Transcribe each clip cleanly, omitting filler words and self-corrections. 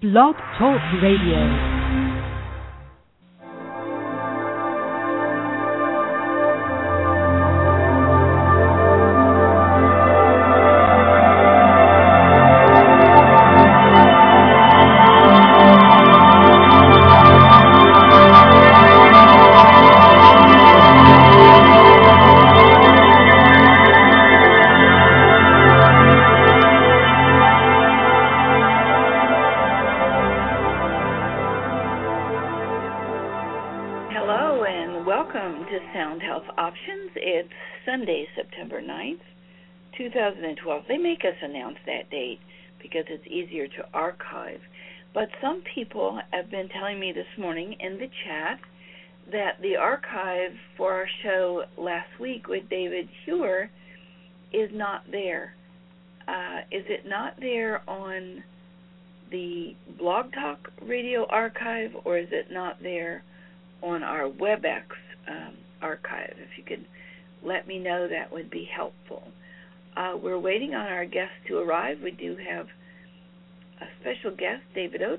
Blog Talk Radio. Sunday, September 9th, 2012. They make us announce that date because it's easier to archive. But some people have been telling me this morning in the chat that the archive for our show last week with David Hewer is not there. Is it not there on the Blog Talk Radio archive, or is it not there on our WebEx archive? If you could let me know, that would be helpful. We're waiting on our guests to arrive. We do have a special guest, David Oates.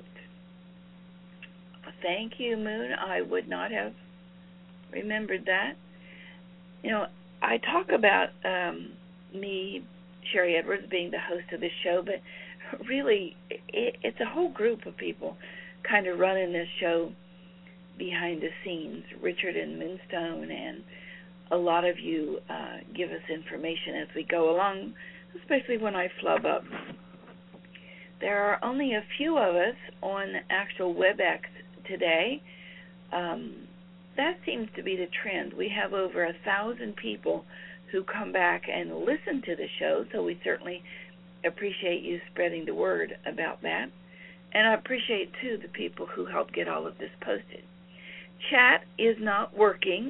Thank you, Moon. I would not have remembered that. You know, I talk about me, Sherry Edwards, being the host of this show, but really it's a whole group of people kind of running this show behind the scenes. Richard and Moonstone, and a lot of you give us information as we go along, especially when I flub up. There are only a few of us on actual WebEx today. That seems to be the trend. We have over 1,000 people who come back and listen to the show, so we certainly appreciate you spreading the word about that. And I appreciate, too, the people who help get all of this posted. Chat is not working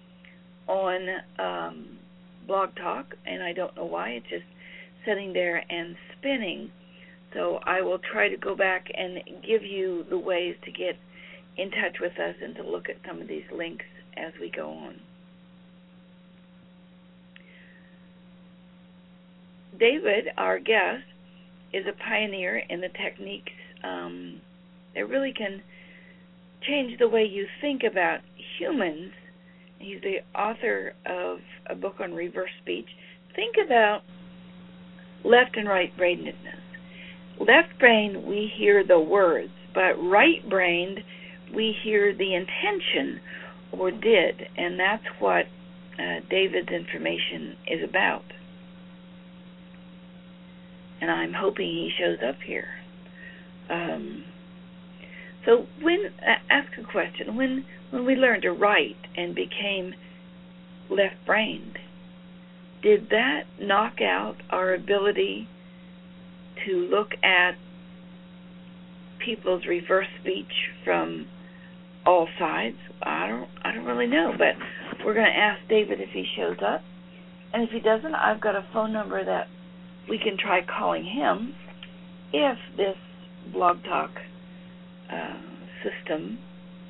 on Blog Talk, and I don't know why. It's just sitting there and spinning. So I will try to go back and give you the ways to get in touch with us and to look at some of these links as we go on. David, our guest, is a pioneer in the techniques that really can change the way you think about humans. He's the author of a book on reverse speech. Think about left and right brainedness. Left brain, we hear the words, but right brained, we hear the intention or did, and that's what David's information is about. And I'm hoping he shows up here. So ask a question. When we learned to write and became left-brained, did that knock out our ability to look at people's reverse speech from all sides? I don't really know, but we're going to ask David if he shows up. And if he doesn't, I've got a phone number that we can try calling him if this Blog Talk system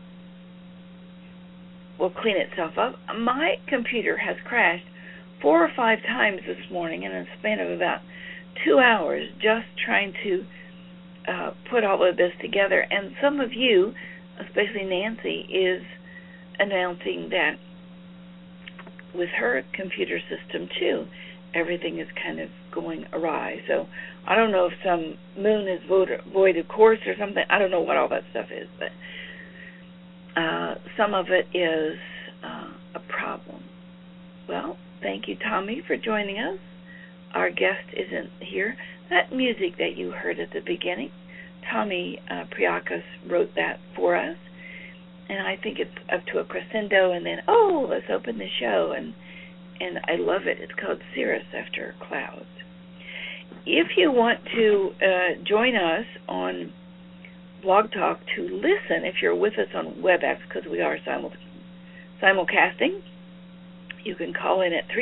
will clean itself up. My computer has crashed 4 or 5 times this morning in a span of about 2 hours just trying to put all of this together. And some of you, especially Nancy, is announcing that with her computer system too, everything is kind of going awry. So I don't know if some moon is void of course or something. I don't know what all that stuff is, but some of it is a problem. Well, thank you, Tommy, for joining us. Our guest isn't here. That music that you heard at the beginning, Tommy Priakas wrote that for us, and I think it's up to a crescendo, and then, let's open the show, and I love it. It's called Cirrus After Clouds. If you want to join us on Blog Talk to listen, if you're with us on WebEx, because we are simulcasting, you can call in at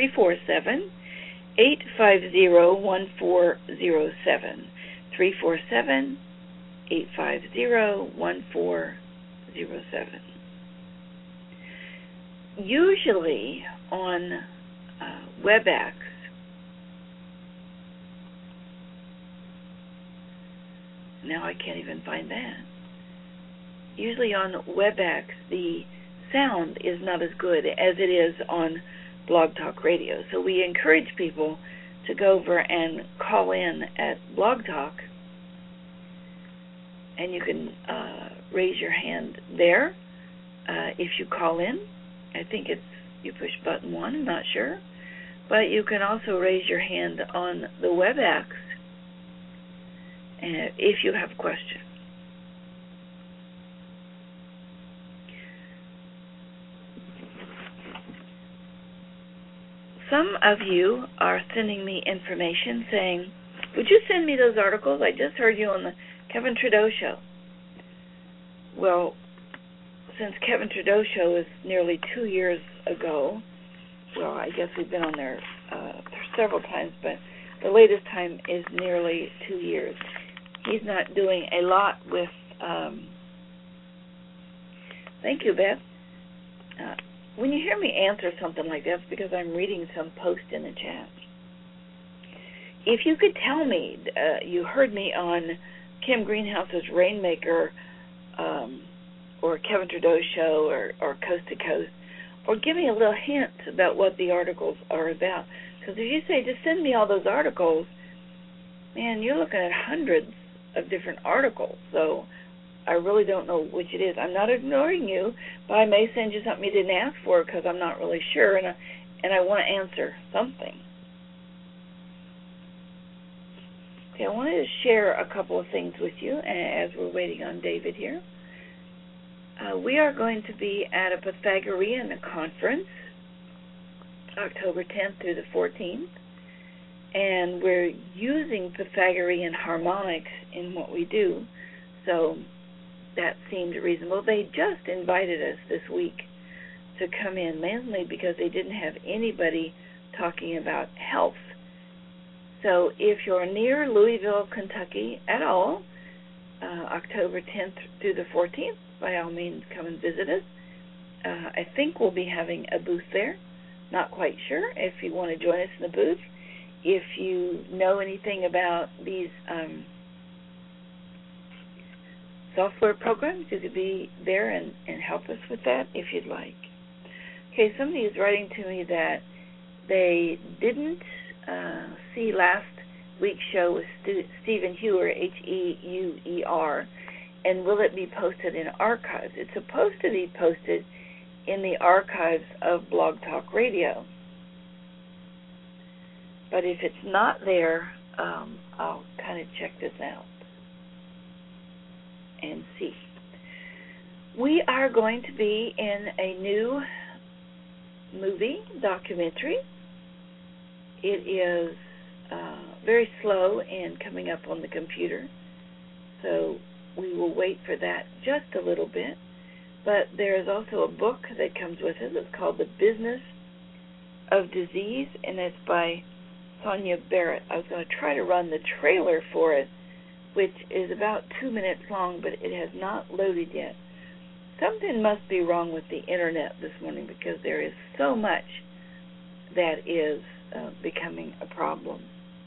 347-850-1407. 347-850-1407. Usually on Now I can't even find that. Usually on WebEx, the sound is not as good as it is on Blog Talk Radio. So we encourage people to go over and call in at Blog Talk, and you can raise your hand there if you call in. I think you push button 1, I'm not sure. But you can also raise your hand on the WebEx if you have questions. Some of you are sending me information saying, would you send me those articles? I just heard you on the Kevin Trudeau show. Well, since Kevin Trudeau show is nearly 2 years ago, well, I guess we've been on there several times, but the latest time is nearly 2 years. He's not doing a lot with, thank you, Beth. When you hear me answer something like that, it's because I'm reading some post in the chat. If you could tell me, you heard me on Kim Greenhouse's Rainmaker or Kevin Trudeau show or Coast to Coast, or give me a little hint about what the articles are about. Because if you say, just send me all those articles, man, you're looking at hundreds of different articles. So I really don't know which it is. I'm not ignoring you, but I may send you something you didn't ask for because I'm not really sure, and I want to answer something. Okay, I wanted to share a couple of things with you as we're waiting on David here. We are going to be at a Pythagorean conference, October 10th through the 14th, and we're using Pythagorean harmonics in what we do, so that seemed reasonable. They just invited us this week to come in, mainly because they didn't have anybody talking about health. So if you're near Louisville, Kentucky at all, October 10th through the 14th, by all means come and visit us. I think we'll be having a booth there. Not quite sure if you want to join us in the booth. If you know anything about these software programs, you could be there and help us with that if you'd like. Okay, somebody is writing to me that they didn't see last week's show with Stephen Heuer, Heuer, and will it be posted in archives? It's supposed to be posted in the archives of Blog Talk Radio. But if it's not there, I'll kind of check this out and see. We are going to be in a new movie documentary. It is very slow in coming up on the computer, so we will wait for that just a little bit. But there is also a book that comes with it. It's called The Business of Disease, and it's by Sonia Barrett. I was going to try to run the trailer for it, which is about 2 minutes long, but it has not loaded yet. Something must be wrong with the internet this morning because there is so much that is becoming a problem.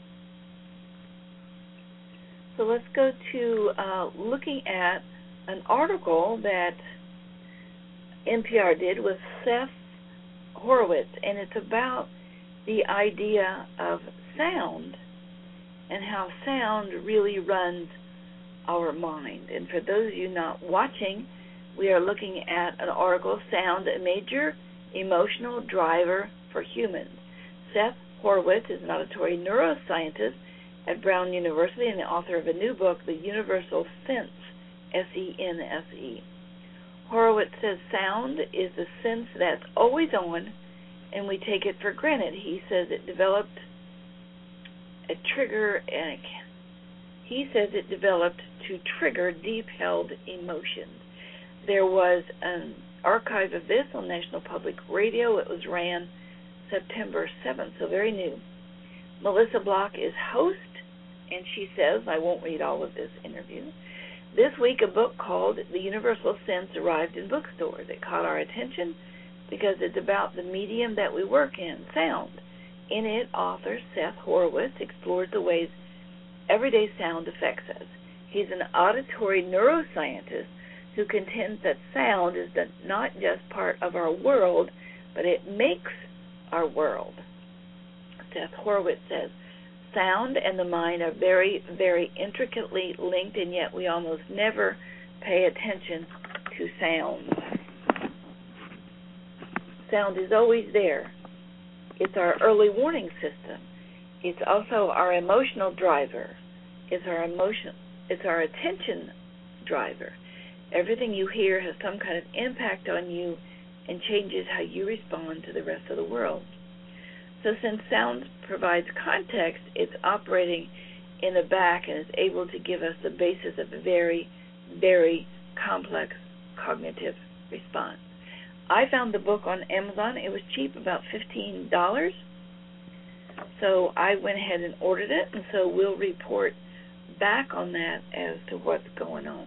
So let's go to looking at an article that NPR did with Seth Horowitz, and it's about the idea of sound and how sound really runs our mind. And for those of you not watching, we are looking at an article, Sound, a Major Emotional Driver for Humans. Seth Horowitz is an auditory neuroscientist at Brown University and the author of a new book, The Universal Sense, S-E-N-S-E. Horowitz says sound is the sense that's always on, and we take it for granted. He says it developed a trigger, and he says it developed to trigger deep-held emotions. There was an archive of this on National Public Radio. It was ran September 7th, so very new. Melissa Block is host, and she says, I won't read all of this interview, this week a book called The Universal Sense arrived in bookstores. It caught our attention because it's about the medium that we work in, sound. In it, author Seth Horowitz explores the ways everyday sound affects us. He's an auditory neuroscientist who contends that sound is not just part of our world, but it makes our world. Seth Horowitz says, sound and the mind are very, very intricately linked, and yet we almost never pay attention to sound. Sound is always there. It's our early warning system. It's also our emotional driver. It's our attention driver. Everything you hear has some kind of impact on you and changes how you respond to the rest of the world. So since sound provides context, it's operating in the back and is able to give us the basis of a very, very complex cognitive response. I found the book on Amazon. It was cheap, about $15. So I went ahead and ordered it, and so we'll report back on that as to what's going on.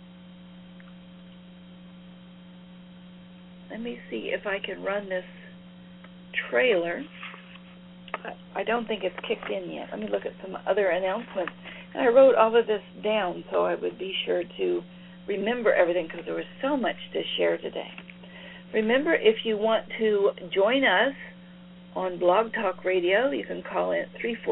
Let me see if I can run this trailer. I don't think it's kicked in yet. Let me look at some other announcements. And I wrote all of this down so I would be sure to remember everything because there was so much to share today. Remember, if you want to join us on Blog Talk Radio, you can call in at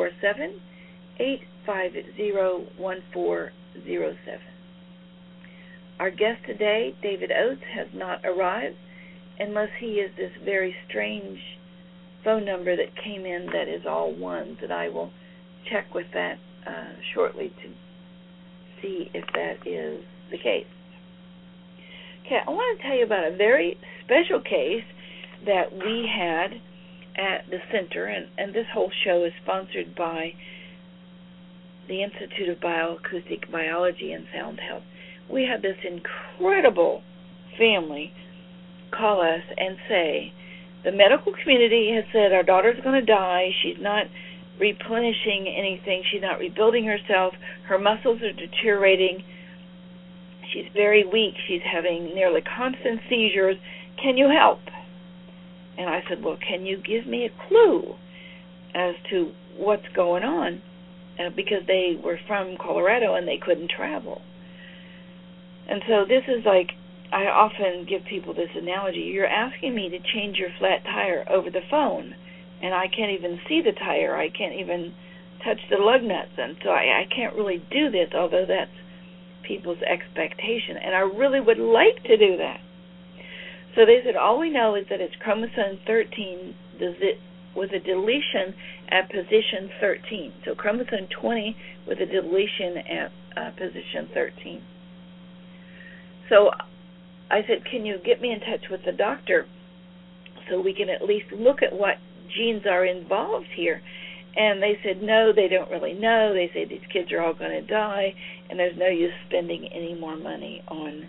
347-850-1407. Our guest today, David Oates, has not arrived unless he is this very strange phone number that came in that is all ones, and I will check with that shortly to see if that is the case. Okay, I want to tell you about a very special case that we had at the center, and this whole show is sponsored by the Institute of Bioacoustic Biology and Sound Health. We had this incredible family call us and say, the medical community has said our daughter's going to die, she's not replenishing anything, she's not rebuilding herself, her muscles are deteriorating, she's very weak, she's having nearly constant seizures, can you help? And I said, well, can you give me a clue as to what's going on? Because they were from Colorado and they couldn't travel. And so this is like, I often give people this analogy. You're asking me to change your flat tire over the phone, and I can't even see the tire. I can't even touch the lug nuts, and so I can't really do this, although that's people's expectation, and I really would like to do that. So they said, all we know is that it's chromosome 13 with a deletion at position 13. So chromosome 20 with a deletion at position 13. So I said, can you get me in touch with the doctor so we can at least look at what genes are involved here? And they said, no, they don't really know. They say these kids are all going to die, and there's no use spending any more money on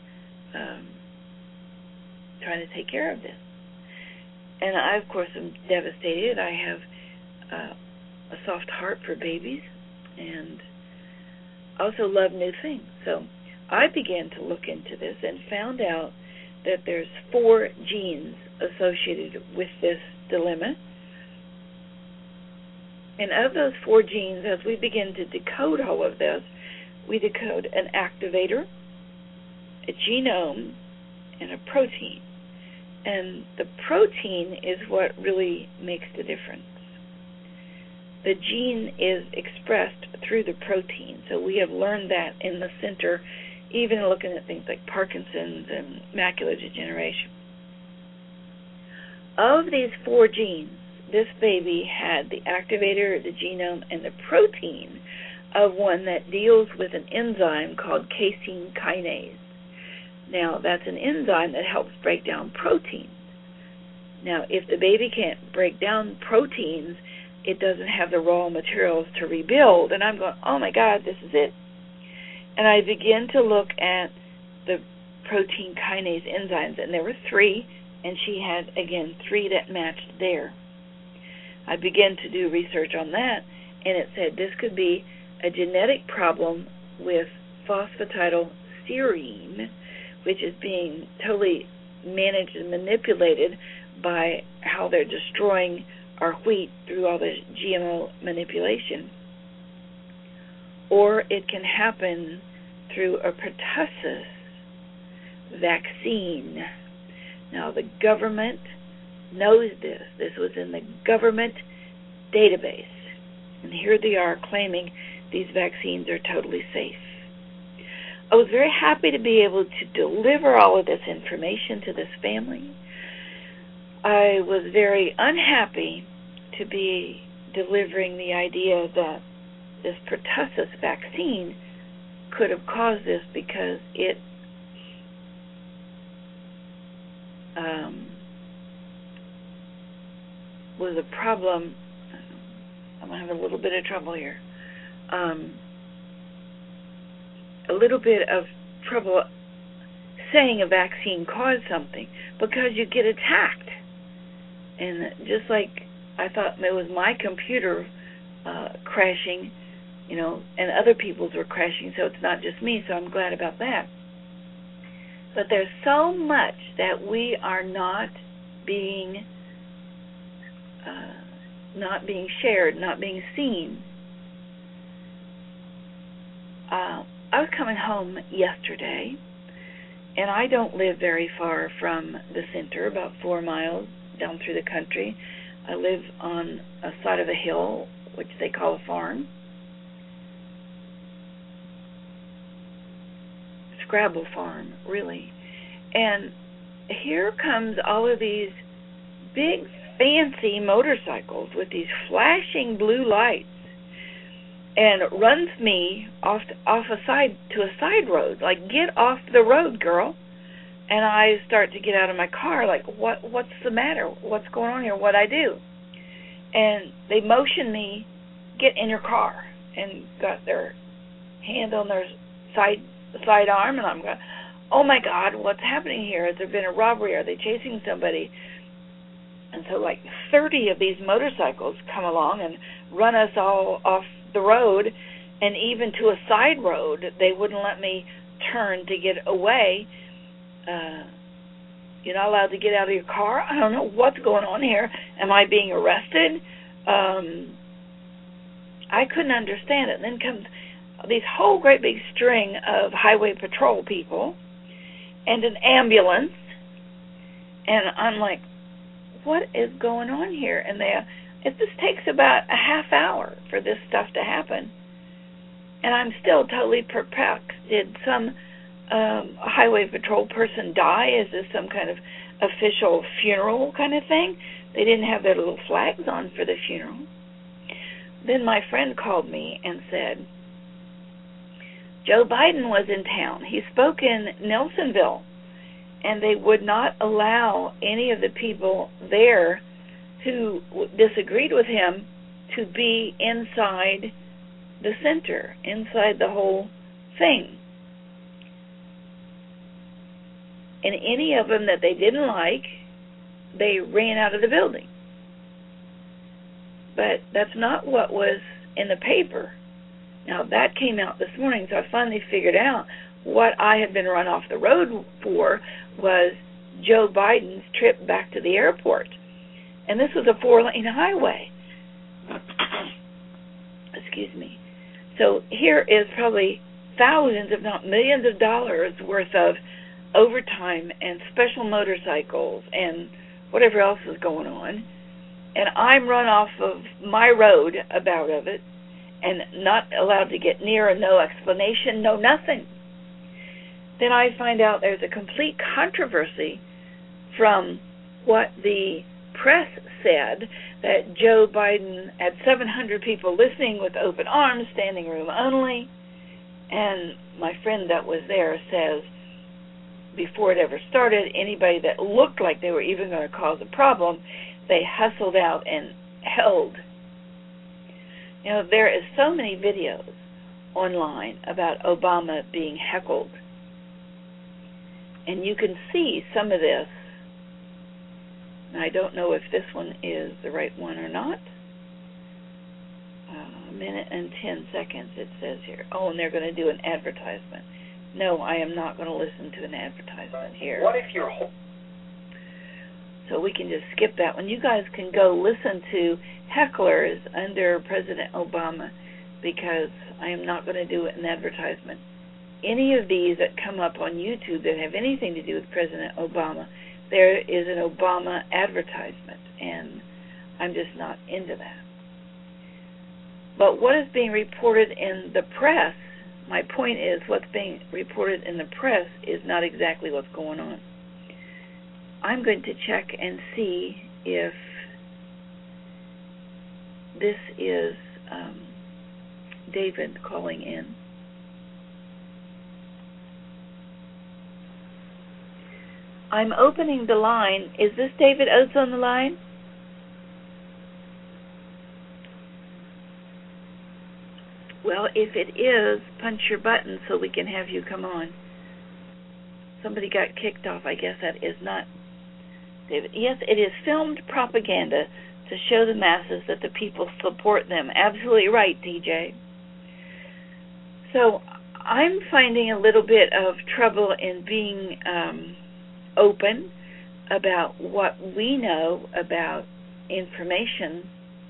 trying to take care of this. And I, of course, am devastated. I have a soft heart for babies and also love new things. So I began to look into this and found out that there's 4 genes associated with this dilemma. And of those 4 genes, as we begin to decode all of this, we decode an activator, a genome, and a protein. And the protein is what really makes the difference. The gene is expressed through the protein. So we have learned that in the center, even looking at things like Parkinson's and macular degeneration. Of these 4 genes, this baby had the activator, the genome, and the protein of one that deals with an enzyme called casein kinase. Now, that's an enzyme that helps break down proteins. Now, if the baby can't break down proteins, it doesn't have the raw materials to rebuild. And I'm going, oh, my God, this is it. And I began to look at the protein kinase enzymes, and there were 3, and she had, again, 3 that matched there. I began to do research on that, and it said this could be a genetic problem with phosphatidylserine, which is being totally managed and manipulated by how they're destroying our wheat through all this GMO manipulation. Or it can happen through a pertussis vaccine. Now, the government knows this. This was in the government database. And here they are claiming these vaccines are totally safe. I was very happy to be able to deliver all of this information to this family. I was very unhappy to be delivering the idea that this pertussis vaccine could have caused this, because it was a problem. I'm having a little bit of trouble here. A little bit of trouble saying a vaccine caused something, because you get attacked. And just like I thought it was my computer crashing, and other people's were crashing, so it's not just me, so I'm glad about that. But there's so much that we are not being shared, not being seen. I was coming home yesterday, and I don't live very far from the center, about 4 miles down through the country. I live on a side of a hill, which they call a farm. Scrabble farm, really. And here comes all of these big, fancy motorcycles with these flashing blue lights, and runs me off a side road. Like, get off the road, girl. And I start to get out of my car, like, what's the matter? What's going on here? What'd I do? And they motion me, get in your car, and got their hand on their side arm, and I'm going, oh my God, what's happening here? Has there been a robbery? Are they chasing somebody? And so like 30 of these motorcycles come along and run us all off the road, and even to a side road. They wouldn't let me turn to get away. You're not allowed to get out of your car. I don't know what's going on here. Am I being arrested? I couldn't understand it. And then comes these whole great big string of highway patrol people and an ambulance. And I'm like, what is going on here? And it just takes about a half hour for this stuff to happen. And I'm still totally perplexed. Did some highway patrol person die? Is this some kind of official funeral kind of thing? They didn't have their little flags on for the funeral. Then my friend called me and said, Joe Biden was in town. He spoke in Nelsonville, and they would not allow any of the people there who disagreed with him to be inside the center, inside the whole thing. And any of them that they didn't like, they ran out of the building. But that's not what was in the paper. Now, that came out this morning, so I finally figured out what I had been run off the road for was Joe Biden's trip back to the airport. And this was a 4-lane highway. Excuse me. So here is probably thousands, if not millions of dollars worth of overtime and special motorcycles and whatever else is going on. And I'm run off of my road, about of it, and not allowed to get near, and no explanation, no nothing. Then I find out there's a complete controversy from what the press said, that Joe Biden had 700 people listening with open arms, standing room only. And my friend that was there says, before it ever started, anybody that looked like they were even going to cause a problem, they hustled out and held. You know, there is so many videos online about Obama being heckled. And you can see some of this. And I don't know if this one is the right one or not. A minute and 10 seconds, it says here. Oh, and they're going to do an advertisement. No, I am not going to listen to an advertisement here. What if you're... So we can just skip that one. You guys can go listen to hecklers under President Obama, because I am not going to do an advertisement any of these that come up on YouTube that have anything to do with President Obama, there is an Obama advertisement, and I'm just not into that. But what is being reported in the press, my point is, what's being reported in the press is not exactly what's going on. I'm going to check and see if this is David calling in. I'm opening the line. Is this David Oates on the line? Well, if it is, punch your button so we can have you come on. Somebody got kicked off. I guess that is not David. Yes, it is filmed propaganda to show the masses that the people support them. Absolutely right, DJ. So I'm finding a little bit of trouble in being open about what we know about information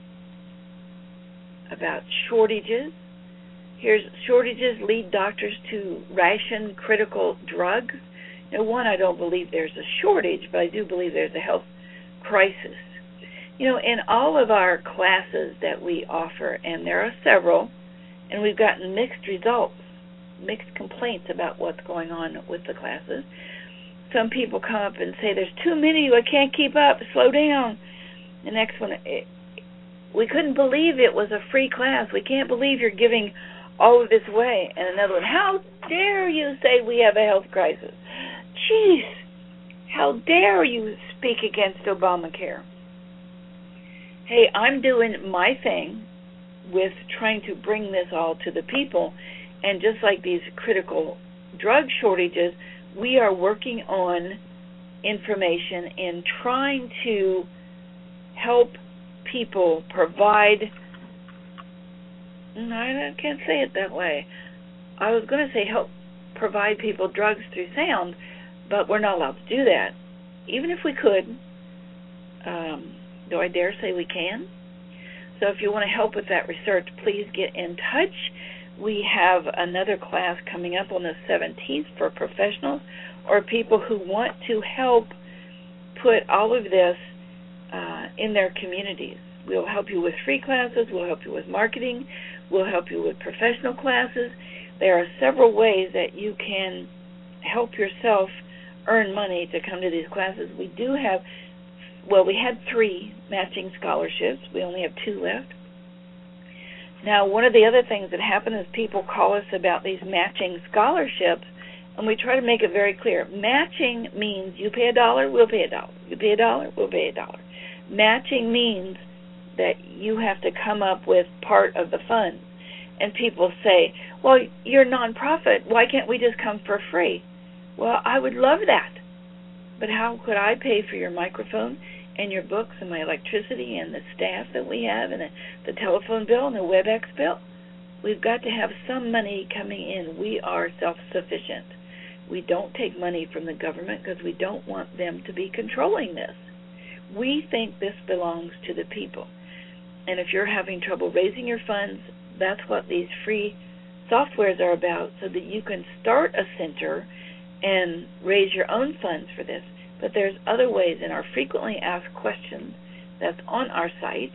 about shortages. Here's shortages lead doctors to ration critical drugs. Now, one, I don't believe there's a shortage, but I do believe there's a health crisis. You know, in all of our classes that we offer, and there are several, and we've gotten mixed results, mixed complaints about what's going on with the classes. Some people come up and say, there's too many, I can't keep up, slow down. The next one, we couldn't believe it was a free class. We can't believe you're giving all of this away. And another one, how dare you say we have a health crisis? Jeez, how dare you speak against Obamacare? Hey, I'm doing my thing with trying to bring this all to the people. And just like these critical drug shortages, we are working on information and trying to help people provide, I can't say it that way. I was going to say help provide people drugs through sound, but we're not allowed to do that. Even if we could, do I dare say we can? So if you want to help with that research, please get in touch. We have another class coming up on the 17th for professionals or people who want to help put all of this in their communities. We'll help you with free classes. We'll help you with marketing. We'll help you with professional classes. There are several ways that you can help yourself earn money to come to these classes. We do have, we had 3 matching scholarships. We only have 2 left. Now, one of the other things that happen is people call us about these matching scholarships, and we try to make it very clear. Matching means you pay $1, we'll pay $1. You pay $1, we'll pay $1. Matching means that you have to come up with part of the funds. And people say, well, you're a nonprofit. Why can't we just come for free? Well, I would love that. But how could I pay for your microphone and your books and my electricity and the staff that we have and the telephone bill and the WebEx bill? We've got to have some money coming in. We are self-sufficient. We don't take money from the government because we don't want them to be controlling this. We think this belongs to the people. And if you're having trouble raising your funds, that's what these free softwares are about, so that you can start a center and raise your own funds for this. But there's other ways in our frequently asked questions that's on our site,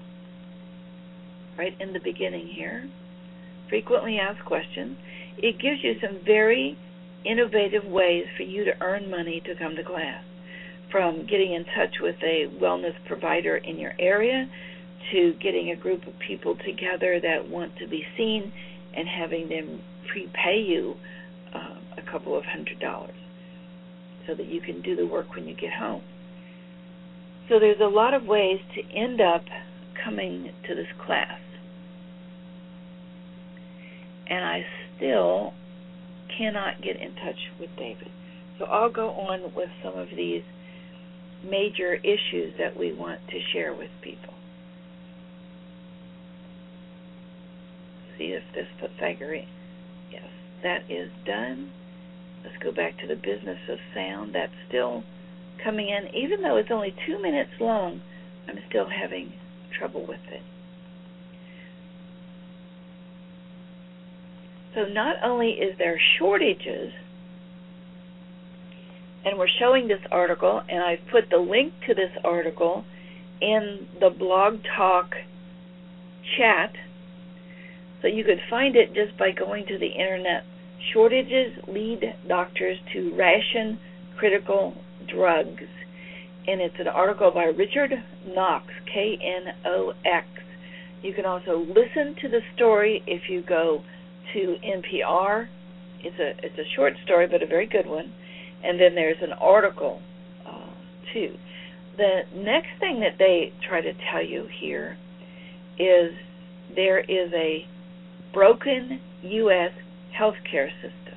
right in the beginning here, frequently asked questions. It gives you some very innovative ways for you to earn money to come to class, from getting in touch with a wellness provider in your area to getting a group of people together that want to be seen and having them prepay you a couple of $100 so that you can do the work when you get home. So there's a lot of ways to end up coming to this class. And I still cannot get in touch with David. So I'll go on with some of these major issues that we want to share with people. See if this Pythagorean, yes, that is done. Let's go back to the business of sound. That's still coming in. Even though it's only 2 minutes long, I'm still having trouble with it. So not only is there shortages, and we're showing this article, and I've put the link to this article in the Blog Talk chat, so you could find it just by going to the internet. Shortages lead doctors to ration critical drugs. And it's an article by Richard Knox, Knox. You can also listen to the story if you go to NPR. It's a short story, but a very good one. And then there's an article, too. The next thing that they try to tell you here is there is a broken U.S. healthcare system.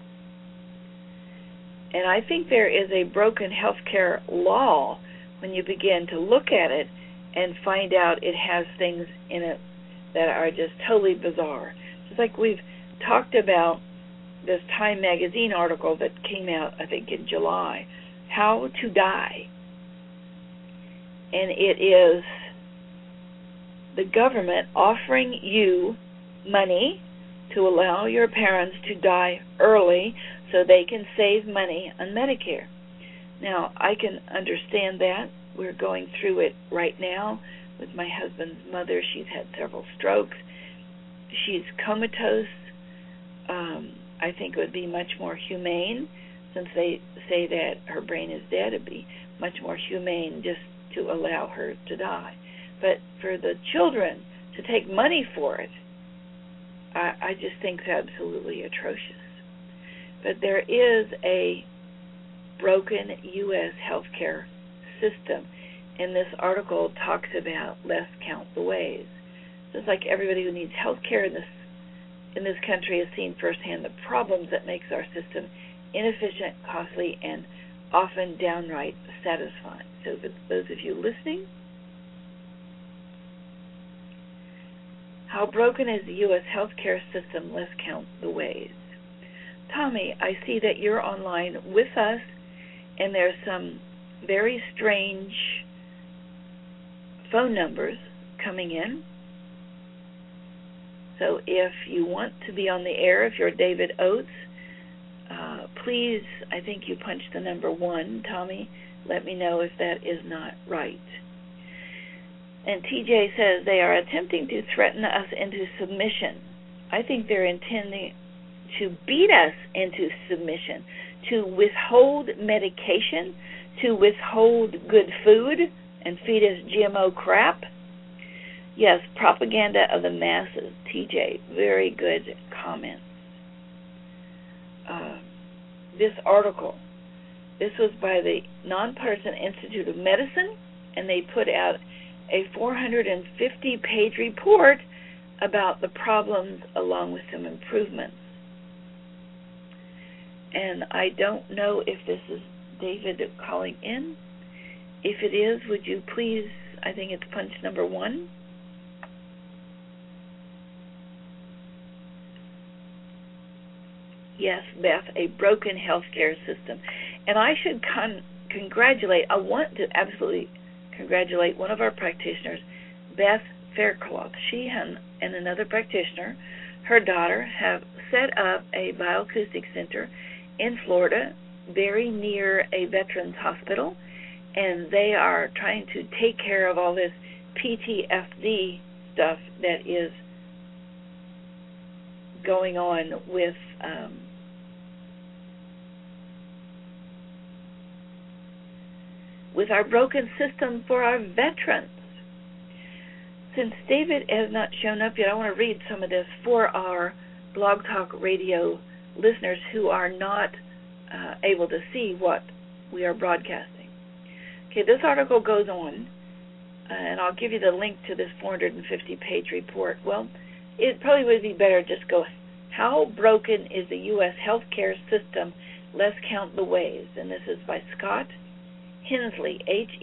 And I think there is a broken healthcare law when you begin to look at it and find out it has things in it that are just totally bizarre. Just like we've talked about this Time magazine article that came out, I think, in July, How to Die. And it is the government offering you money to allow your parents to die early so they can save money on Medicare. Now, I can understand that. We're going through it right now with my husband's mother. She's had several strokes. She's comatose. I think it would be much more humane, since they say that her brain is dead, it'd be much more humane just to allow her to die. But for the children to take money for it, I just think it's absolutely atrocious. But there is a broken U.S. healthcare system, and this article talks about Let's Count the Ways. Just like everybody who needs health care in this country has seen firsthand the problems that makes our system inefficient, costly, and often downright satisfying. So for those of you listening, how broken is the U.S. healthcare system? Let's count the ways. Tommy, I see that you're online with us, and there's some very strange phone numbers coming in. So if you want to be on the air, if you're David Oates, please, I think you punched the number 1, Tommy. Let me know if that is not right. And TJ says they are attempting to threaten us into submission. I think they're intending to beat us into submission, to withhold medication, to withhold good food, and feed us GMO crap. Yes, propaganda of the masses. TJ, very good comments. This article, this was by the Nonpartisan Institute of Medicine, and they put out a 450-page report about the problems along with some improvements. And I don't know if this is David calling in. If it is, would you please, I think it's punch number 1. Yes, Beth, a broken healthcare system. And I should I want to absolutely congratulate one of our practitioners, Beth Faircloth. She and another practitioner, her daughter, have set up a bioacoustic center in Florida, very near a veterans hospital, and they are trying to take care of all this PTSD stuff that is going on with our broken system for our veterans. Since David has not shown up yet, I want to read some of this for our Blog Talk Radio listeners who are not able to see what we are broadcasting. Okay, this article goes on, and I'll give you the link to this 450-page report. Well, it probably would be better just go, how broken is the U.S. healthcare system? Let's count the ways. And this is by Scott Hensley,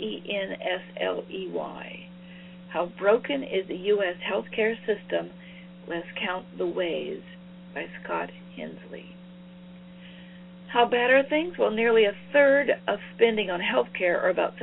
Hensley. How broken is the U.S. healthcare system? Let's count the ways, by Scott Hensley. How bad are things? Well, nearly a third of spending on healthcare, or about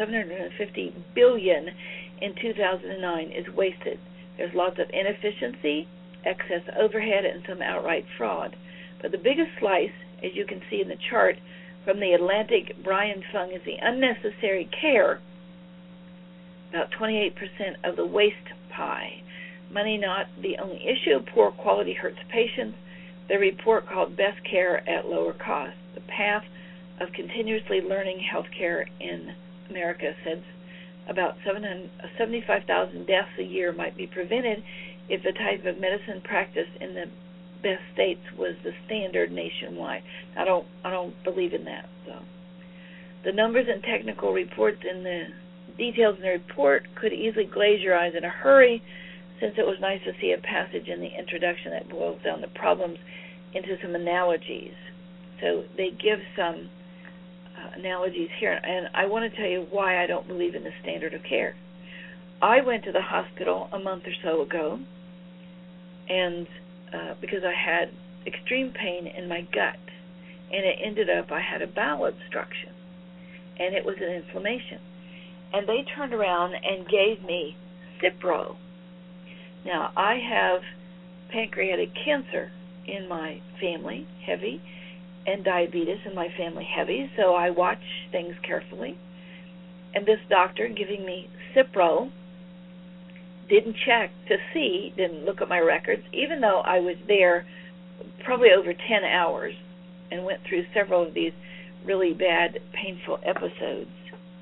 $750 billion in 2009, is wasted. There's lots of inefficiency, excess overhead, and some outright fraud. But the biggest slice, as you can see in the chart from the Atlantic, Brian Fung, is the unnecessary care, about 28% of the waste pie. Money not the only issue. Poor quality hurts patients. The report called Best Care at Lower Cost. The path of continuously learning healthcare in America says about 75,000 deaths a year might be prevented if the type of medicine practiced in the best states was the standard nationwide. I don't believe in that. So the numbers and technical reports in the details in the report could easily glaze your eyes in a hurry, since it was nice to see a passage in the introduction that boils down the problems into some analogies. So they give some analogies here, and I want to tell you why I don't believe in the standard of care. I went to the hospital a month or so ago, and because I had extreme pain in my gut, and it ended up I had a bowel obstruction, and it was an inflammation. And they turned around and gave me Cipro. Now, I have pancreatic cancer in my family, heavy, and diabetes in my family, heavy, so I watch things carefully. And this doctor giving me Cipro didn't check to see, didn't look at my records, even though I was there probably over 10 hours and went through several of these really bad, painful episodes.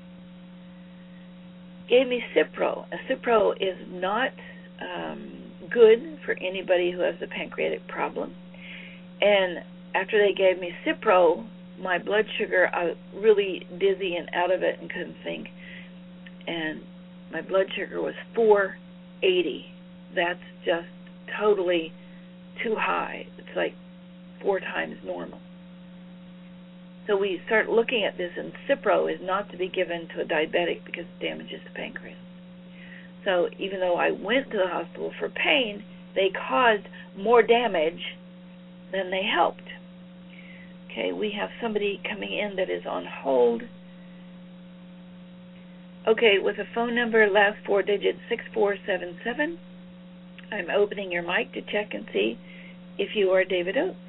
Gave me Cipro. Cipro is not good for anybody who has a pancreatic problem. And after they gave me Cipro, my blood sugar, I was really dizzy and out of it and couldn't think. And my blood sugar was 480. That's just totally too high. It's like 4 times normal. So we start looking at this, and Cipro is not to be given to a diabetic because it damages the pancreas. So even though I went to the hospital for pain, they caused more damage than they helped. Okay, we have somebody coming in that is on hold. Okay, with a phone number, last 4 digits, 6477. I'm opening your mic to check and see if you are David Oates.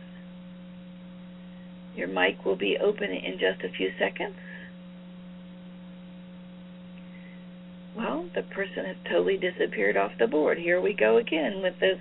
Your mic will be open in just a few seconds. Well, the person has totally disappeared off the board. Here we go again with this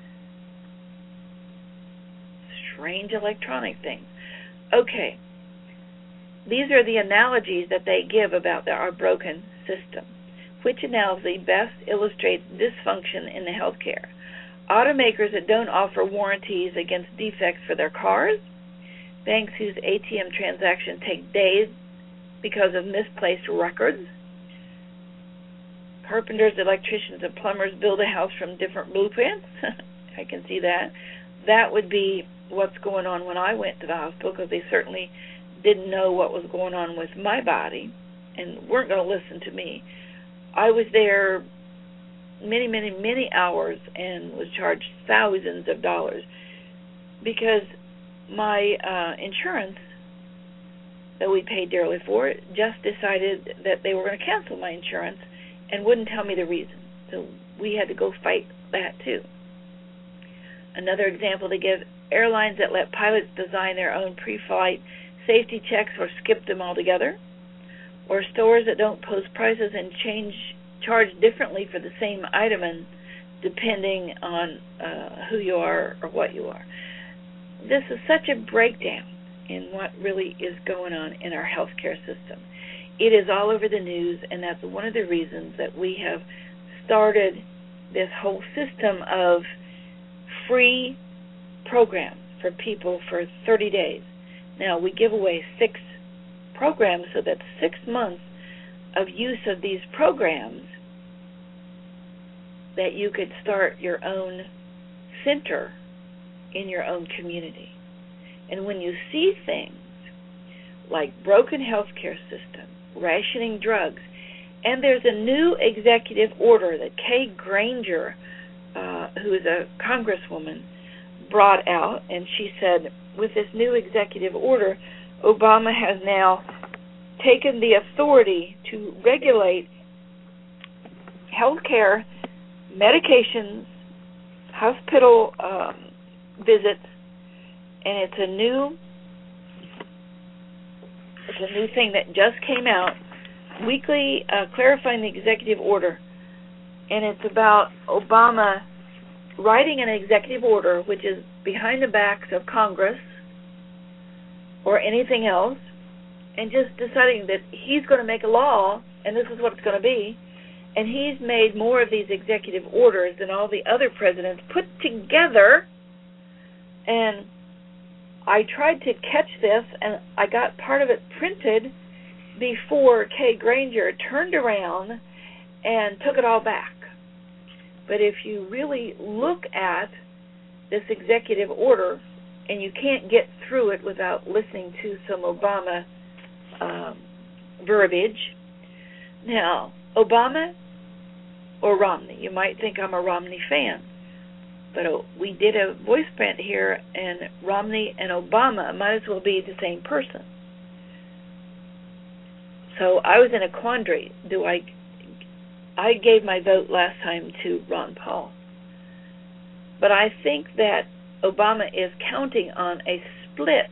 strange electronic thing. Okay. These are the analogies that they give about our broken system. Which analogy best illustrates dysfunction in the healthcare? Automakers that don't offer warranties against defects for their cars, banks whose ATM transactions take days because of misplaced records, carpenters, electricians, and plumbers build a house from different blueprints. I can see that. That would be what's going on when I went to the hospital, because they certainly didn't know what was going on with my body and weren't going to listen to me. I was there many, many, many hours and was charged thousands of dollars because my insurance that we paid dearly for just decided that they were going to cancel my insurance and wouldn't tell me the reason. So we had to go fight that too. Another example they give, airlines that let pilots design their own pre-flight safety checks or skip them altogether, or stores that don't post prices and charge differently for the same item and depending on who you are or what you are. This is such a breakdown in what really is going on in our healthcare system. It is all over the news, and that's one of the reasons that we have started this whole system of free programs for people for 30 days. Now, we give away 6 programs, so that's 6 months of use of these programs that you could start your own center in your own community. And when you see things like broken healthcare system, rationing drugs, and there's a new executive order that Kay Granger, who is a congresswoman, brought out, and she said, with this new executive order, Obama has now taken the authority to regulate healthcare, medications, hospital visits, and it's a new thing that just came out, weekly clarifying the executive order, and it's about Obama writing an executive order which is behind the backs of Congress or anything else, and just deciding that he's going to make a law and this is what it's going to be. And he's made more of these executive orders than all the other presidents put together. And I tried to catch this, and I got part of it printed before Kay Granger turned around and took it all back. But if you really look at this executive order, and you can't get through it without listening to some Obama verbiage. Now, Obama or Romney? You might think I'm a Romney fan, but we did a voice print here, and Romney and Obama might as well be the same person. So I was in a quandary. I gave my vote last time to Ron Paul, but I think that Obama is counting on a split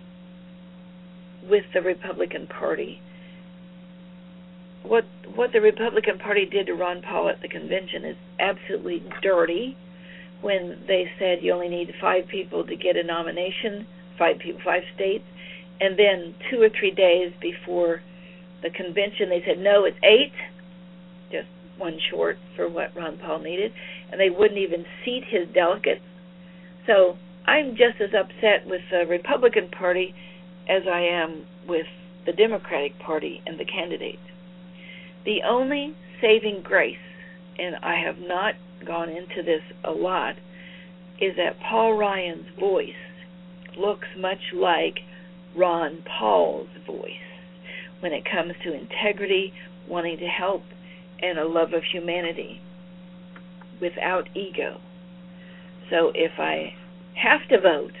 with the Republican Party. What the Republican Party did to Ron Paul at the convention is absolutely dirty. When they said you only need 5 people to get a nomination, 5 states, and then 2 or 3 days before the convention they said no, it's 8, just one short for what Ron Paul needed, and they wouldn't even seat his delegates. So I'm just as upset with the Republican Party as I am with the Democratic Party and the candidates. The only saving grace, and I have not gone into this a lot, is that Paul Ryan's voice looks much like Ron Paul's voice when it comes to integrity, wanting to help, and a love of humanity without ego. So if I have to vote,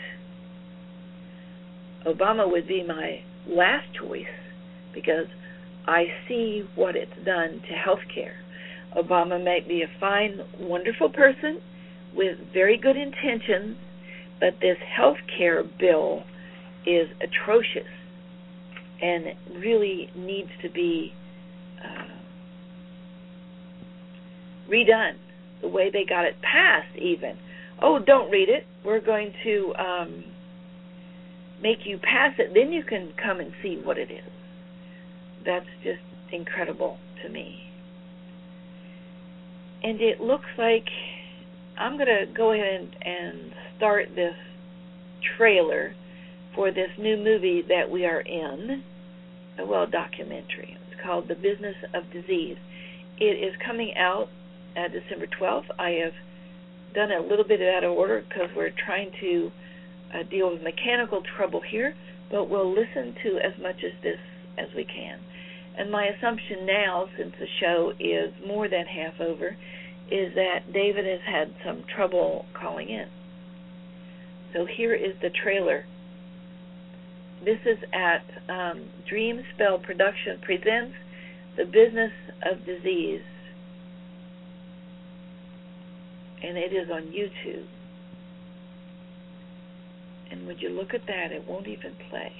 Obama would be my last choice because I see what it's done to health care. Obama may be a fine, wonderful person with very good intentions, but this health care bill is atrocious and really needs to be redone the way they got it passed even. Oh, don't read it. We're going to make you pass it. Then you can come and see what it is. That's just incredible to me. And it looks like I'm going to go ahead and start this trailer for this new movie that we are in, documentary. It's called The Business of Disease. It is coming out December 12th. I have done a little bit out of order because we're trying to deal with mechanical trouble here, but we'll listen to as much of this as we can. And my assumption now, since the show is more than half over, is that David has had some trouble calling in. So here is the trailer. This is at Dreamspell Production presents The Business of Disease. And it is on YouTube. And would you look at that, it won't even play.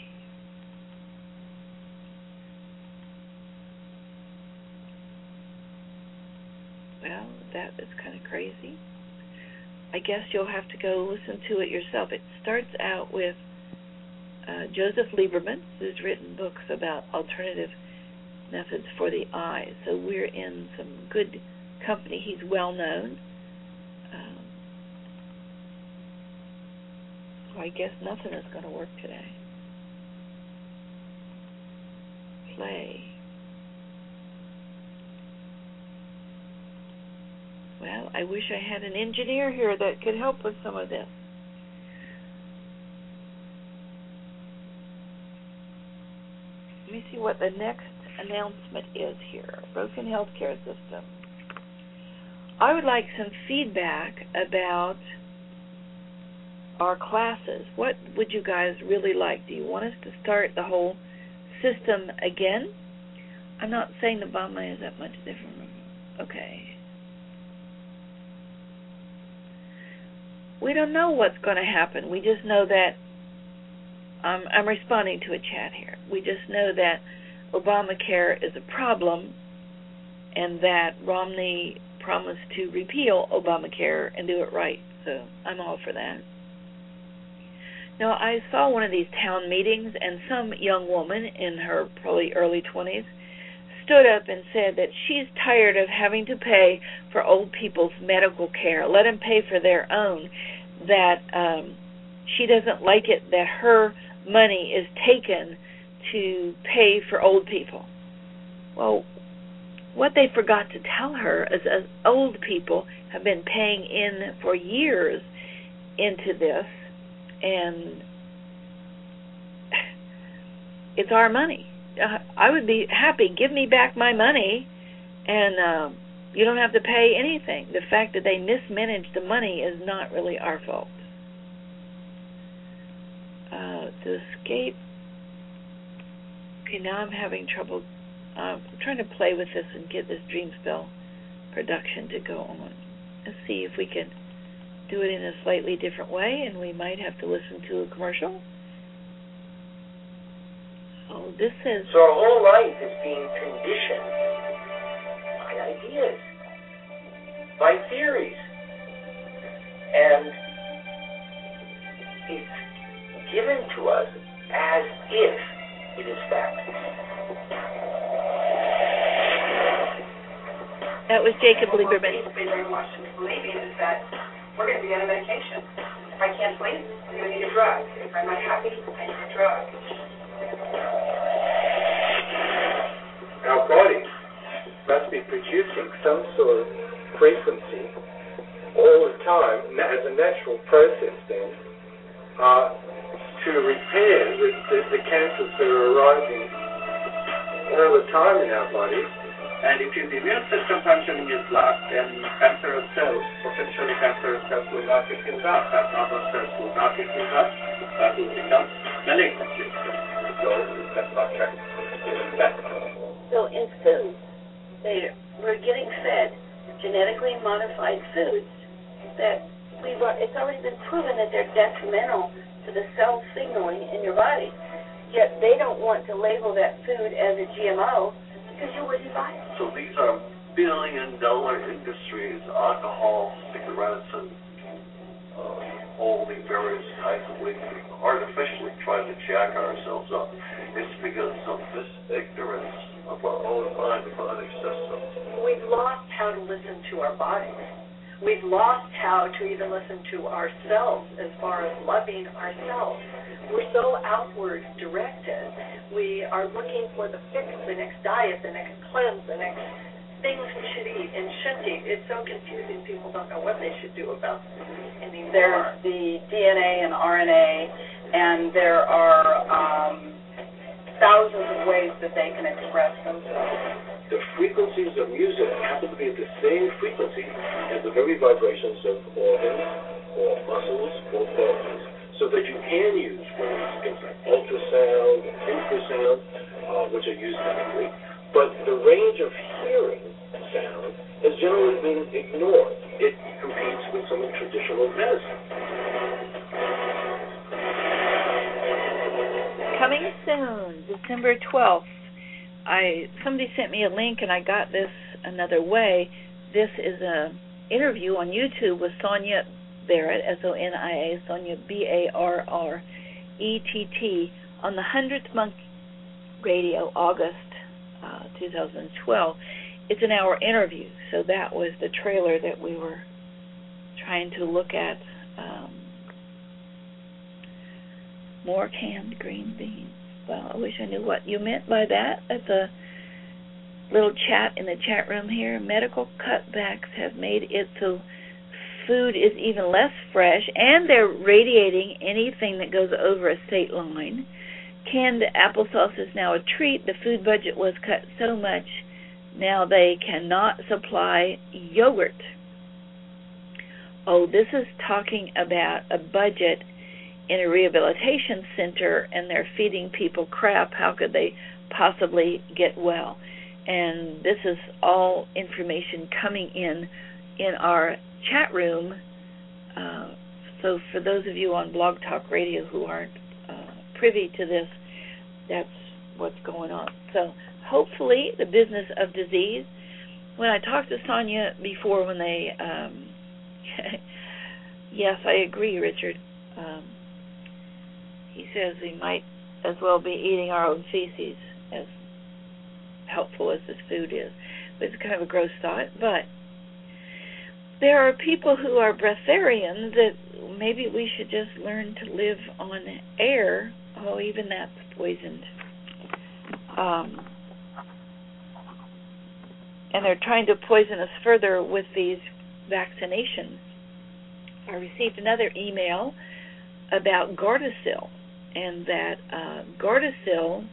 Well, that is kind of crazy. I guess you'll have to go listen to it yourself. It starts out with Joseph Lieberman, who's written books about alternative methods for the eye. So we're in some good company. He's well known. So I guess nothing is going to work today. Play. Well, I wish I had an engineer here that could help with some of this. Let me see what the next announcement is here. Broken healthcare system. I would like some feedback about our classes. What would you guys really like? Do you want us to start the whole system again? I'm not saying the Obama is that much different. Okay. we don't know what's going to happen. We just know that I'm responding to a chat here. We just know that Obamacare is a problem and that Romney promised to repeal Obamacare and do it right. So I'm all for that. Now, I saw one of these town meetings, and some young woman in her probably early 20s stood up and said that she's tired of having to pay for old people's medical care. Let them pay for their own. That she doesn't like it that her money is taken to pay for old people. Well, what they forgot to tell her is that old people have been paying in for years into this, and it's our money. I would be happy. Give me back my money, and you don't have to pay anything. The fact that they mismanaged the money is not really our fault. To escape. Okay, now I'm having trouble. I'm trying to play with this and get this Dreamspell production to go on. Let's see if we can do it in a slightly different way, and we might have to listen to a commercial. Oh, this says... So our whole life is being conditioned by ideas, by theories. And it's given to us as if it is fact. That was Jacob Lieberman. What they're brainwashed into believing is that we're going to be on a medication. If I can't sleep, I'm going to need a drug. If I'm not happy, I need a drug. Our bodies must be producing some sort of frequency all the time as a natural process then to repair the cancers that are arising all the time in our bodies. And if the immune system functioning is blocked, then cancerous cells, potentially cancerous cells, will not get killed out. As normal cells will not get killed out, that will become malignant. So that's not right. So in foods, we're getting fed genetically modified foods that it's already been proven that they're detrimental to the cell signaling in your body. Yet they don't want to label that food as a GMO because you wouldn't buy it. So these are billion-dollar industries, alcohol, cigarettes, and all the various kinds of ways we artificially try to jack ourselves up. It's because of this ignorance of our own mind-body system. We've lost how to listen to our bodies. We've lost how to even listen to ourselves as far as loving ourselves. We're so outward directed. We are looking for the fix, the next diet, the next cleanse, the next things we should eat and shouldn't eat. It's so confusing. People don't know what they should do about anymore. There's the DNA and RNA, and there are thousands of ways that they can express themselves. The frequencies of music happen to be at the same frequency as the very vibrations of organs or muscles or bones, so that you can use things like ultrasound and infrasound, which are used medically, but the range of hearing sound has generally been ignored. It competes with some of traditional medicine. Coming soon, December 12th. Somebody sent me a link, and I got this another way. This is an interview on YouTube with Sonia Barrett, Sonia, Sonia Barrett, on the 100th Monk Radio, August 2012. It's an hour interview, so that was the trailer that we were trying to look at. More canned green beans. Well, I wish I knew what you meant by that. That's a little chat in the chat room here. Medical cutbacks have made it so food is even less fresh, and they're radiating anything that goes over a state line. Canned applesauce is now a treat. The food budget was cut so much, now they cannot supply yogurt. Oh, this is talking about a budget in a rehabilitation center, and they're feeding people crap. How could they possibly get well? And this is all information coming in our chat room So for those of you on Blog Talk Radio who aren't privy to this, that's what's going on. So hopefully the business of disease, when I talked to Sonia before when they, yes, I agree, Richard. He says we might as well be eating our own feces, as helpful as this food is. But it's kind of a gross thought. But there are people who are breatharians that maybe we should just learn to live on air. Oh, even that's poisoned. And they're trying to poison us further with these vaccinations. I received another email about Gardasil, and that Gardasil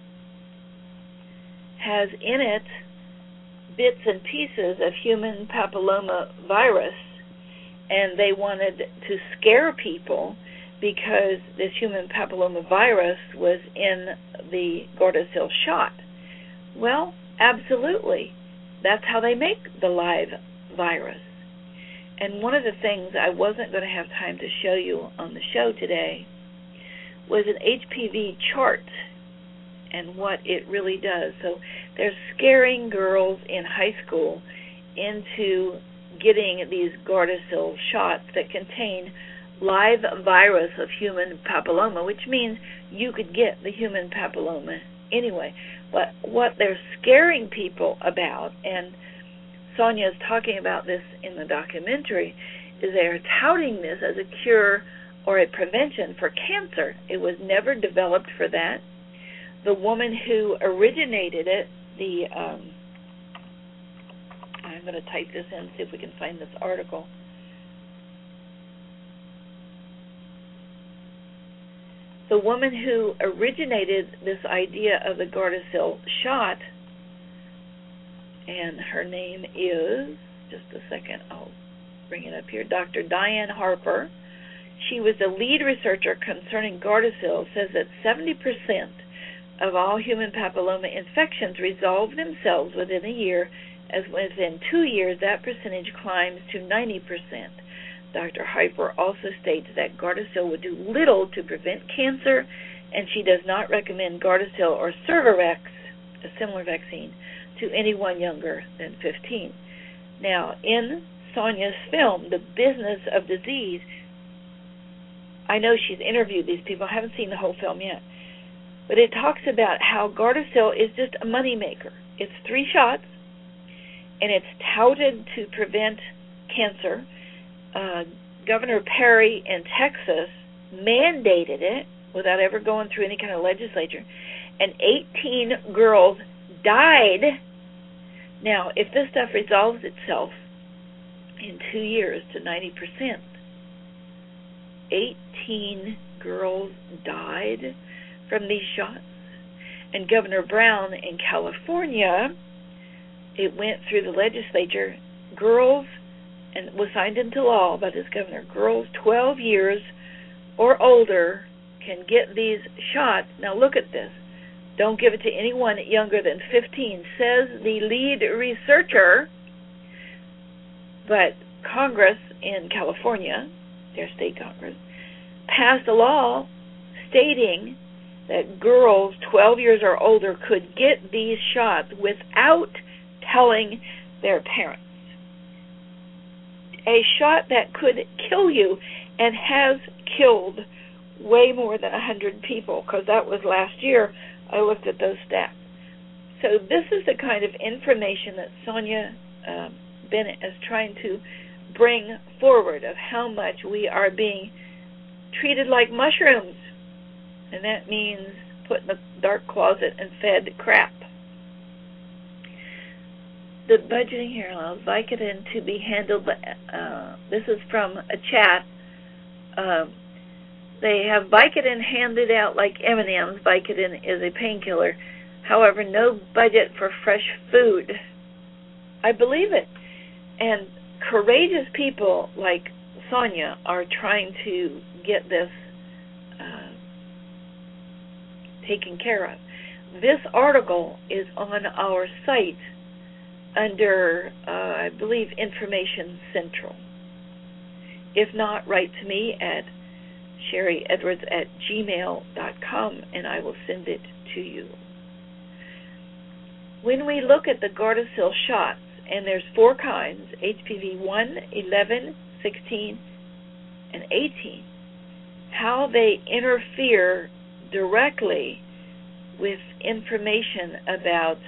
has in it bits and pieces of human papilloma virus, and they wanted to scare people because this human papilloma virus was in the Gardasil shot. Well, absolutely. That's how they make the live virus. And one of the things I wasn't going to have time to show you on the show today was an HPV chart and what it really does. So they're scaring girls in high school into getting these Gardasil shots that contain live virus of human papilloma, which means you could get the human papilloma anyway. But what they're scaring people about, and Sonia is talking about this in the documentary, is they're touting this as a cure or a prevention for cancer. It was never developed for that. The woman who originated it, I'm going to type this in, see if we can find this article. The woman who originated this idea of the Gardasil shot, and her name is, just a second, I'll bring it up here, Dr. Diane Harper. She was the lead researcher concerning Gardasil, says that 70% of all human papilloma infections resolve themselves within a year, as within 2 years that percentage climbs to 90%. Dr. Harper also states that Gardasil would do little to prevent cancer, and she does not recommend Gardasil or Cervarix, a similar vaccine, to anyone younger than 15. Now, in Sonia's film, The Business of Disease, I know she's interviewed these people. I haven't seen the whole film yet. But it talks about how Gardasil is just a moneymaker. It's 3 shots, and it's touted to prevent cancer. Governor Perry in Texas mandated it without ever going through any kind of legislature, and 18 girls died. Now, if this stuff resolves itself in 2 years to 90%, 18 girls died from these shots. And Governor Brown in California, it went through the legislature, girls, and was signed into law by this governor, girls 12 years or older can get these shots. Now look at this. Don't give it to anyone younger than 15, says the lead researcher. But Congress in California, their state Congress, passed a law stating that girls 12 years or older could get these shots without telling their parents. A shot that could kill you and has killed way more than 100 people, because that was last year. I looked at those stats. So this is the kind of information that Sonia Bennett is trying to bring forward, of how much we are being treated like mushrooms. And that means put in the dark closet and fed crap. The budgeting here allows Vicodin to be handled, this is from a chat. They have Vicodin handed out like M&Ms. Vicodin is a painkiller. However, no budget for fresh food. I believe it. And courageous people like Sonia are trying to get this taken care of. This article is on our site under, I believe, Information Central. If not, write to me at SherryEdwards@gmail.com, and I will send it to you. When we look at the Gardasil shots, and there's 4 kinds, HPV 1, 11, 16, and 18, how they interfere directly with information about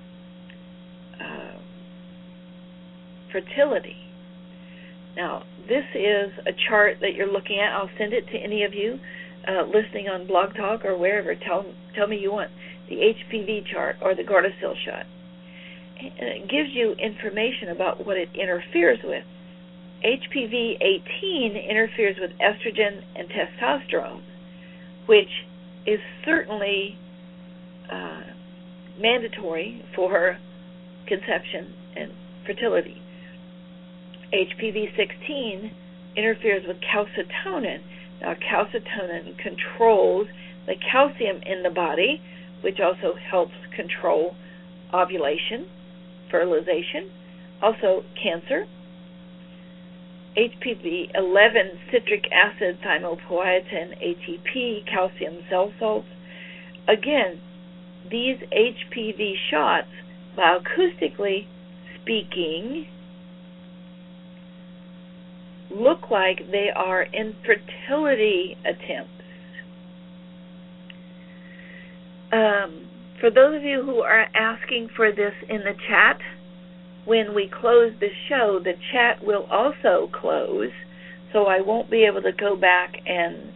fertility. Now, this is a chart that you're looking at. I'll send it to any of you listening on Blog Talk or wherever. Tell me you want the HPV chart or the Gardasil shot. And it gives you information about what it interferes with. HPV 18 interferes with estrogen and testosterone, which is certainly mandatory for conception and fertility. HPV 16 interferes with calcitonin. Now, calcitonin controls the calcium in the body, which also helps control ovulation, fertilization, also cancer. HPV 11, citric acid, thymopoietin, ATP, calcium cell salts. Again, these HPV shots, bioacoustically speaking, look like they are infertility attempts. For those of you who are asking for this in the chat, when we close the show, the chat will also close, so I won't be able to go back and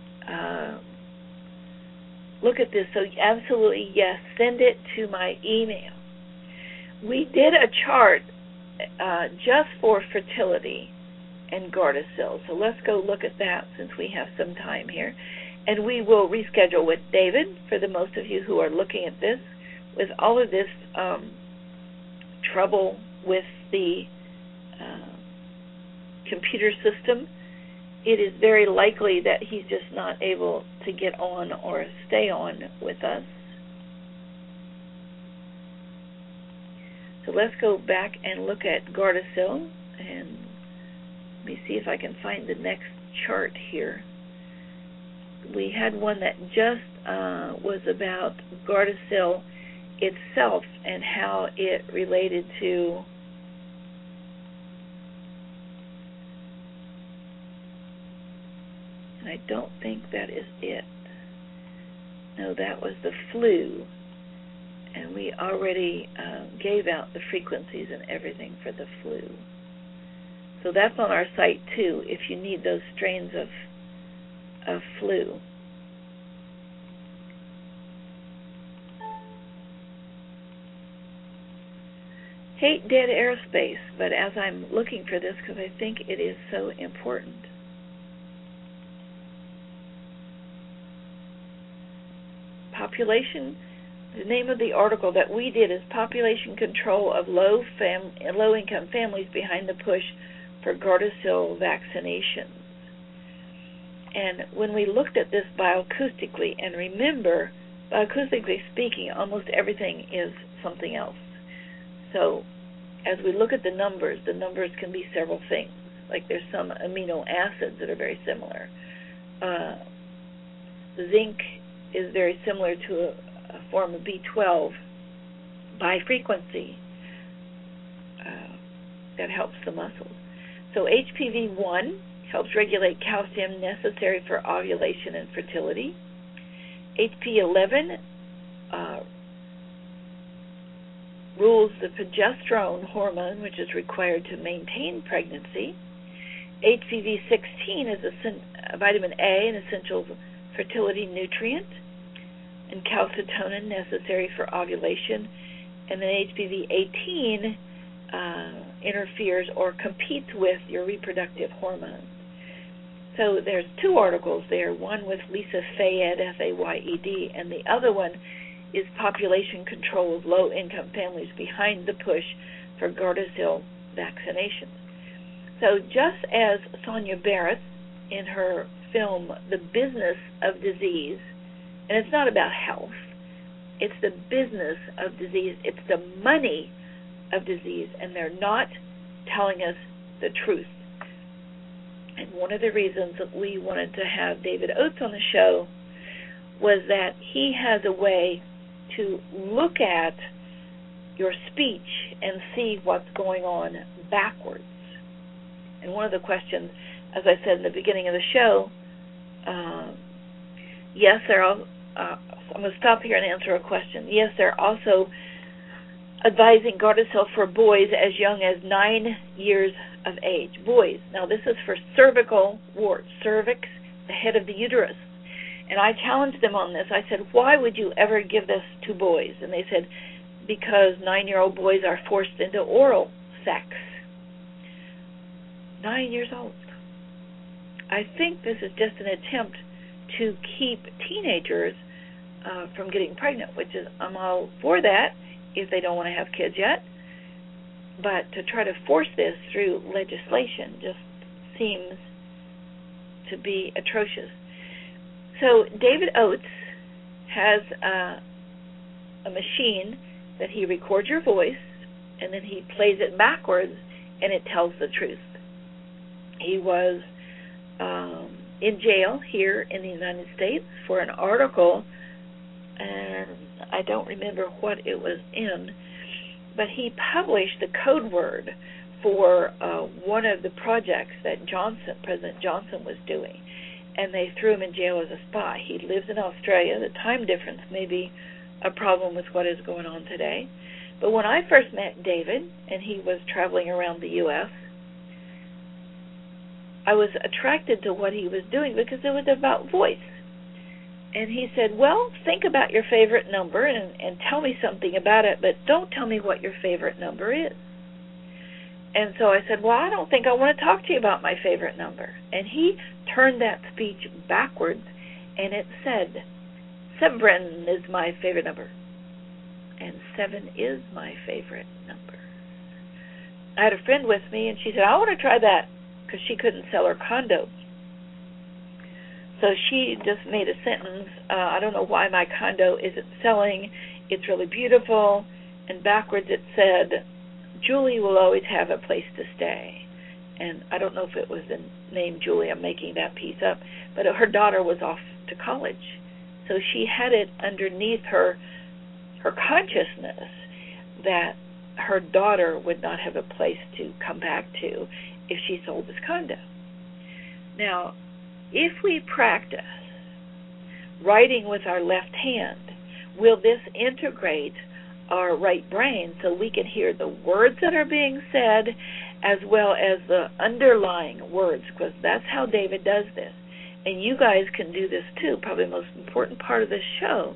look at this. So absolutely, yes, send it to my email. We did a chart just for fertility and Gardasil, so let's go look at that since we have some time here. And we will reschedule with David, for the most of you who are looking at this, with all of this trouble with the computer system. It is very likely that he's just not able to get on or stay on with us. So let's go back and look at Gardasil, and let me see if I can find the next chart here. We had one that just was about Gardasil itself and how it related to and I don't think that is it. No, that was the flu, and we already gave out the frequencies and everything for the flu. So that's on our site too if you need those strains of flu. Hate dead airspace, but as I'm looking for this, because I think it is so important. Population, the name of the article that we did is Population Control of Low-Income Families Behind the Push for Gardasil Vaccinations. And when we looked at this bioacoustically, and remember, bioacoustically speaking, almost everything is something else. So as we look at the numbers can be several things. Like there's some amino acids that are very similar. Zinc is very similar to a form of B12 by frequency that helps the muscles. So HPV-1 helps regulate calcium necessary for ovulation and fertility. HP11 rules the progesterone hormone, which is required to maintain pregnancy. HPV-16 is a vitamin A, an essential fertility nutrient, and calcitonin necessary for ovulation. And then HPV-18 interferes or competes with your reproductive hormones. So there's 2 articles there, one with Lisa Fayed, F-A-Y-E-D, and the other one is Population Control of Low-Income Families Behind the Push for Gardasil Vaccinations. So just as Sonia Barrett in her film The Business of Disease, and it's not about health, it's the business of disease, it's the money of disease, and they're not telling us the truth. And one of the reasons that we wanted to have David Oates on the show was that he has a way to look at your speech and see what's going on backwards. And one of the questions, as I said in the beginning of the show, yes, I'm going to stop here and answer a question. Yes, they're also advising Gardasil for boys as young as 9 years of age. Boys. Now, this is for cervical warts, cervix, the head of the uterus. And I challenged them on this. I said, why would you ever give this to boys? And they said, because 9-year-old boys are forced into oral sex. 9 years old. I think this is just an attempt to keep teenagers from getting pregnant, which is, I'm all for that if they don't want to have kids yet. But to try to force this through legislation just seems to be atrocious. So David Oates has a machine that he records your voice, and then he plays it backwards, and it tells the truth. He was in jail here in the United States for an article, and I don't remember what it was in, but he published the code word for one of the projects that President Johnson was doing, and they threw him in jail as a spy. He lives in Australia. The time difference may be a problem with what is going on today. But when I first met David, and he was traveling around the U.S., I was attracted to what he was doing because it was about voice. And he said, well, think about your favorite number and tell me something about it, but don't tell me what your favorite number is. And so I said, well, I don't think I want to talk to you about my favorite number. And he turned that speech backwards, and it said, 7 is my favorite number. And 7 is my favorite number. I had a friend with me, and she said, I want to try that, because she couldn't sell her condo. So she just made a sentence, I don't know why my condo isn't selling. It's really beautiful. And backwards it said, Julie will always have a place to stay. And I don't know if it was the name Julie. I'm making that piece up. But her daughter was off to college. So she had it underneath her consciousness that her daughter would not have a place to come back to if she sold this condo. Now, if we practice writing with our left hand, will this integrate our right brain so we can hear the words that are being said as well as the underlying words? Because that's how David does this. And you guys can do this too, probably the most important part of this show.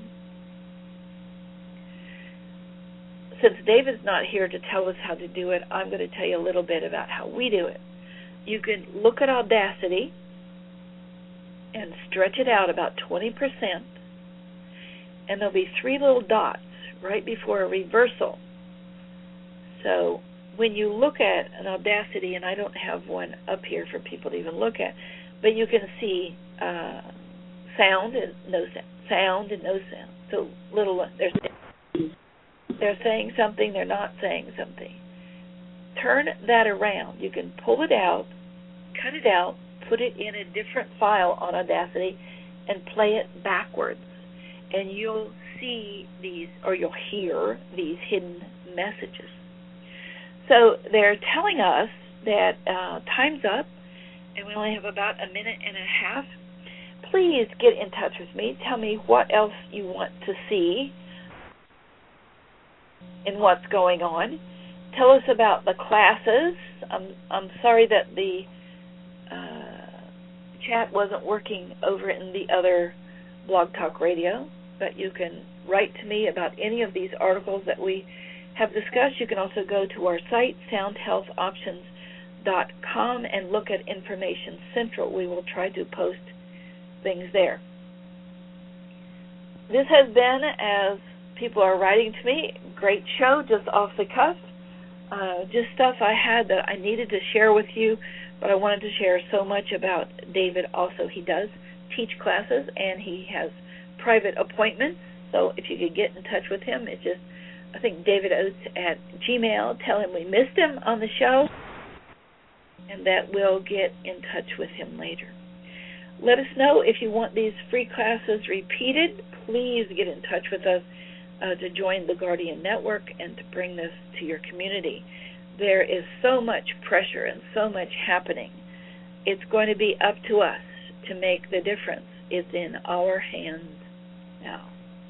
Since David's not here to tell us how to do it, I'm going to tell you a little bit about how we do it. You can look at Audacity and stretch it out about 20%, and there'll be 3 little dots right before a reversal. So when you look at an Audacity, and I don't have one up here for people to even look at, but you can see sound and no sound, sound and no sound. So they're saying something, they're not saying something. Turn that around. You can pull it out, cut it out, put it in a different file on Audacity, and play it backwards. And you'll see these, or you'll hear these hidden messages. So they're telling us that time's up, and we only have about a minute and a half. Please get in touch with me. Tell me what else you want to see and what's going on. Tell us about the classes. I'm sorry that the chat wasn't working over in the other Blog Talk Radio, but you can write to me about any of these articles that we have discussed. You can also go to our site, soundhealthoptions.com, and look at Information Central. We will try to post things there. This has been, as people are writing to me, great show, just off the cuff. Just stuff I had that I needed to share with you, but I wanted to share so much about David also. He does teach classes, and he has private appointments, so if you could get in touch with him, it's just, I think, David Oates at Gmail. Tell him we missed him on the show. and that we'll get in touch with him later. Let us know if you want these free classes repeated. Please get in touch with us to join the Guardian Network and to bring this to your community. There is so much pressure and so much happening. It's going to be up to us to make the difference. It's in our hands now.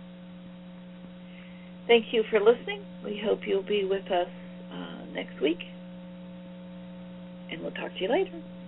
Thank you for listening. We hope you'll be with us next week, and we'll talk to you later.